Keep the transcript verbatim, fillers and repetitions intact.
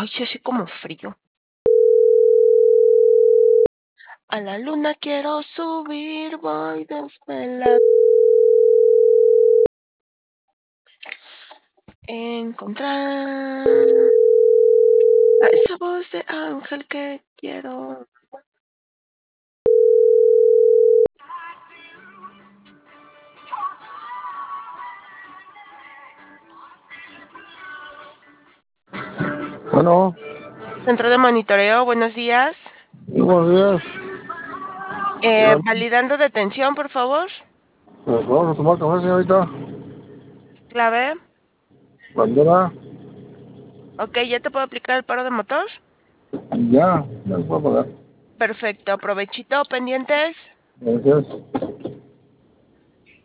Ay, sí hace como frío. A la luna quiero subir, voy desvelado. Encontrar a esa voz de ángel que quiero. Bueno, Centro de monitoreo, buenos días. buenos días. Eh, Dígame, validando detención, por favor. pues vamos a tomar café, señorita. Clave. Bandera, Ok, ¿ya te puedo aplicar el paro de motor? ya, ya lo puedo pagar. Perfecto, provechito, pendientes. Gracias.